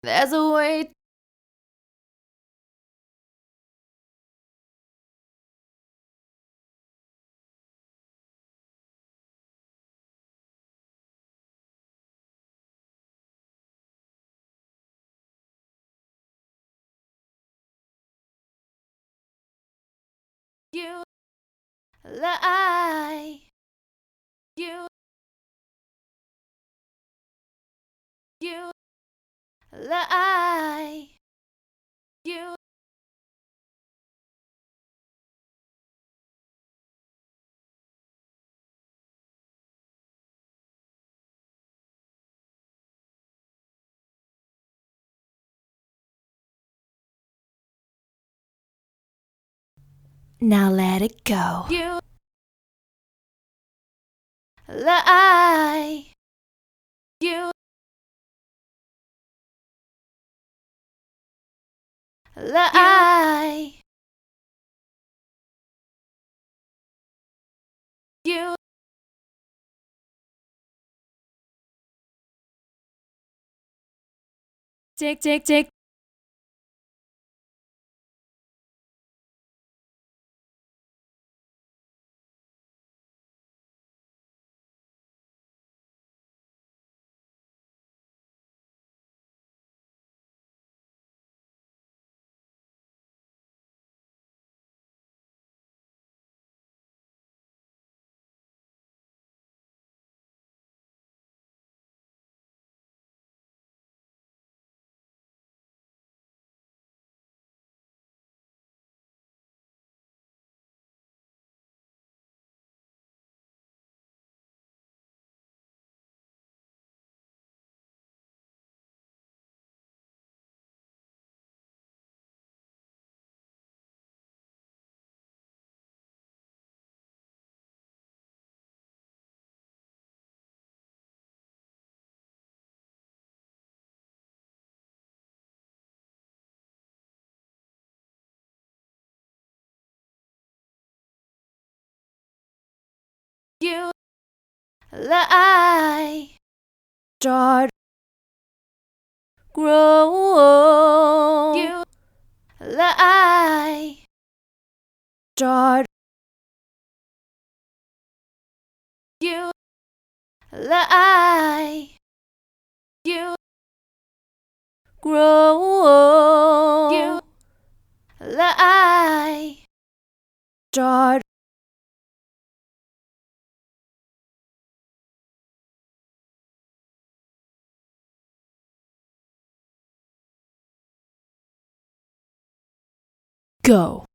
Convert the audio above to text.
There's a way. You lie. You you lie. You now let it go. You lie. You lie. You tick tick tick. You lie. Start grow. You lie. Start. You lie. You grow. You lie. Start. Go.